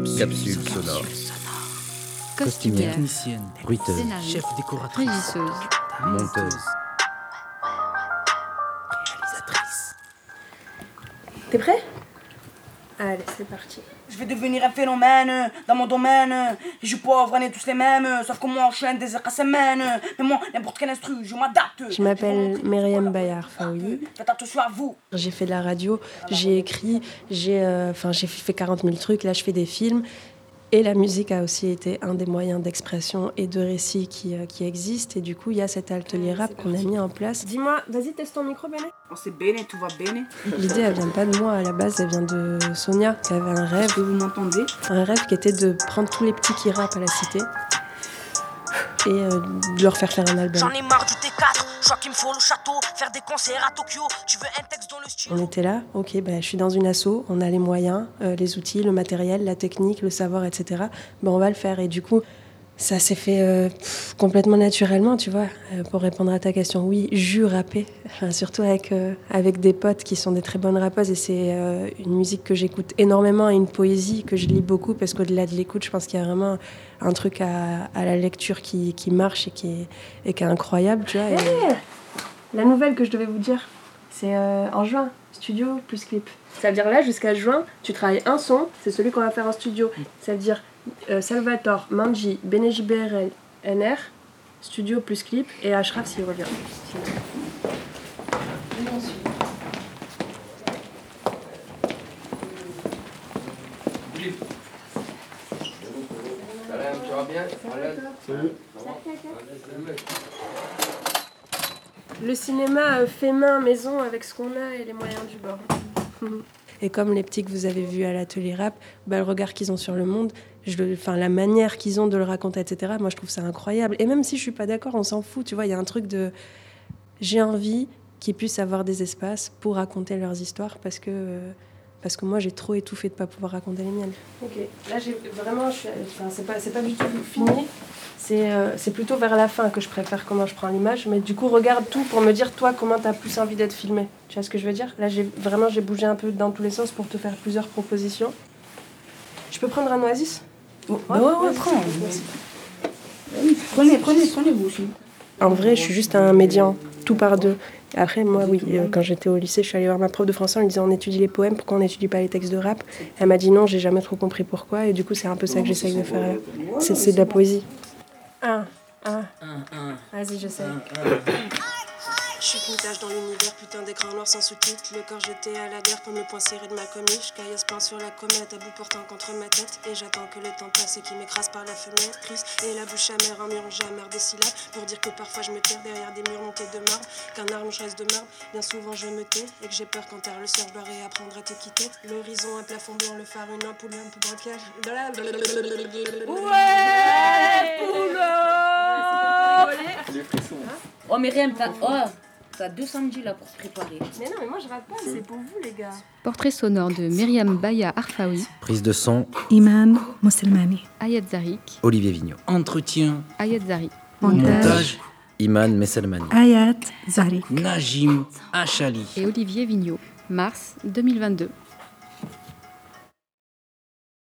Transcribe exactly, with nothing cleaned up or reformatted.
Capsule, Capsule sonore. Costumière, technicienne, bruiteuse, scénariste, chef décoratrice, régisseuse, monteuse, réalisatrice. T'es prêt? Allez, c'est parti. Je vais devenir un phénomène dans mon domaine. Je suis pauvre, on est tous les mêmes. Sauf que moi, je suis un désert à semaine. Mais moi, n'importe quel instru, je m'adapte. Je m'appelle Myriam Baya Arfaoui. Faites attention à vous. J'ai fait de la radio, j'ai écrit, j'ai, euh, enfin, j'ai fait quarante mille trucs. Là, je fais des films. Et la musique a aussi été un des moyens d'expression et de récit qui, euh, qui existent. Et du coup, il y a cet atelier rap qu'on a mis en place. Dis-moi, vas-y, teste ton micro, Béné. Oh, c'est Béné, tout va Béné. L'idée, elle vient pas de moi à la base, elle vient de Sonia, qui avait un rêve. Est-ce que vous m'entendez? Un rêve qui était de prendre tous les petits qui rappent à la cité et euh, de leur faire faire un album. J'en ai marre du T quatre, je crois qu'il me faut le château, faire des concerts à Tokyo, tu veux un texte dans le studio. On était là, ok, ben, je suis dans une asso, on a les moyens, euh, les outils, le matériel, la technique, le savoir, et cetera. Ben, on va le faire. Et du coup, ça s'est fait euh, pff, complètement naturellement, tu vois. Euh, pour répondre à ta question, oui, j'u rappais, enfin, surtout avec, euh, avec des potes qui sont des très bonnes rappeuses. Et c'est euh, une musique que j'écoute énormément et une poésie que je lis beaucoup, parce qu'au-delà de l'écoute, je pense qu'il y a vraiment un truc à, à la lecture qui, qui marche et qui est, et qui est incroyable, tu vois. Et... Hey, la nouvelle que je devais vous dire, c'est euh, en juin, studio plus clip. Ça veut dire là, jusqu'à juin, tu travailles un son, c'est celui qu'on va faire en studio. Ça veut dire euh, Salvatore, Manji, Beneji B R L, N R, studio plus clip, et Ashraf s'il revient. Tu vas bien? Le cinéma euh, fait main, maison, avec ce qu'on a et les moyens du bord. Et comme les petits que vous avez vus à l'atelier rap, bah, le regard qu'ils ont sur le monde, je le, enfin, la manière qu'ils ont de le raconter, et cetera, moi je trouve ça incroyable. Et même si je suis pas d'accord, on s'en fout, tu vois, il y a un truc de... J'ai envie qu'ils puissent avoir des espaces pour raconter leurs histoires, parce que, euh, parce que moi j'ai trop étouffé de pas pouvoir raconter les miennes. Ok, là j'ai vraiment... Je suis, enfin, c'est pas, c'est pas du tout fini. C'est, euh, c'est plutôt vers la fin que je préfère comment je prends l'image. Mais du coup, regarde tout pour me dire, toi, comment t'as plus envie d'être filmé. Tu vois ce que je veux dire? Là, j'ai, vraiment, j'ai bougé un peu dans tous les sens pour te faire plusieurs propositions. Je peux prendre un oasis? Ouais, ouais, ouais, prends. Prenez, prenez, prenez-vous aussi. En vrai, je suis juste un médian, tout par deux. Après, moi, oui, euh, quand j'étais au lycée, je suis allée voir ma prof de français en lui disant on étudie les poèmes, pourquoi on n'étudie pas les textes de rap? Elle m'a dit non, j'ai jamais trop compris pourquoi. Et du coup, c'est un peu ça que j'essaye de faire là. C'est, c'est de la poésie. Un, un, un. Vas-y, j'essaie. Je suis qu'une tâche dans l'univers, putain d'écran noir sans sous-titres. Le corps jeté à la guerre comme le point serré de ma comiche. Caillasse peint sur la comète, à bout portant contre ma tête. Et j'attends que le temps passe et qu'il m'écrase par la fenêtre. Triste et la bouche amère en murmure jamais des syllabes. Pour dire que parfois je me terre derrière des murs montés de marbre. Qu'un arme je reste de marbre, bien souvent je me tais. Et que j'ai peur quand tard le soir je dois réapprendre à te quitter. L'horizon, un plafond blanc, le phare, une ampoule, un peu braquage. Ouais, Les frissons. Oh Myriam, t'as oh, t'as deux samedis là pour se préparer. Mais non, mais moi je rate pas, c'est pour vous les gars. Portrait sonore de Myriam Baya Arfaoui, Prise de son, Iman Mousselmani. Ayat Zarik, Olivier Vignot. Entretien, Ayat Zari, montage, Iman Messelmani. Ayat Zari. Najim Achali. et Olivier Vignot, mars deux mille vingt-deux.